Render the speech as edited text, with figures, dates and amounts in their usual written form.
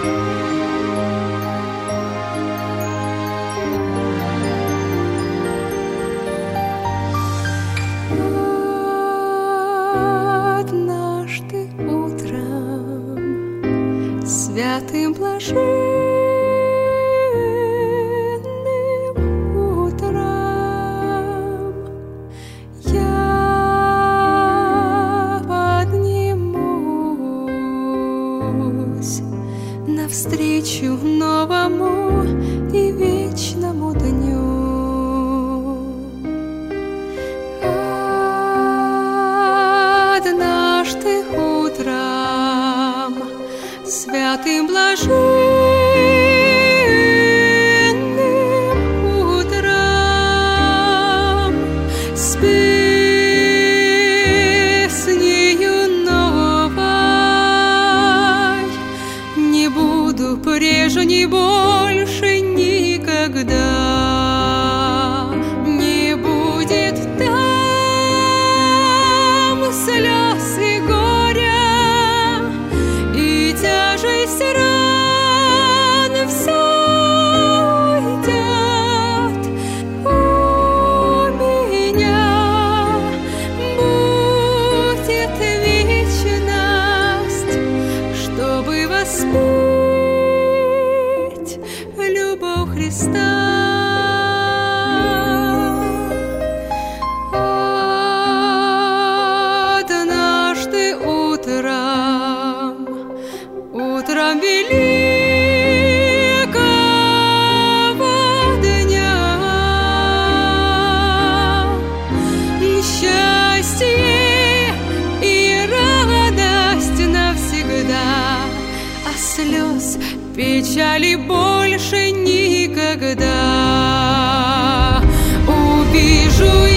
Однажды утром святым блаженным утром я поднимусь навстречу новому и вечному дню. Однажды утром святым блаженным утром с песнею новой не буду прежней больше никогда. Не будет там слез и горя, и тяжесть ран все уйдет. У меня будет вечность, чтобы воспеть любовь Христа. Утром великого дня счастье и радость навсегда, а слез, печали больше никогда. Увижу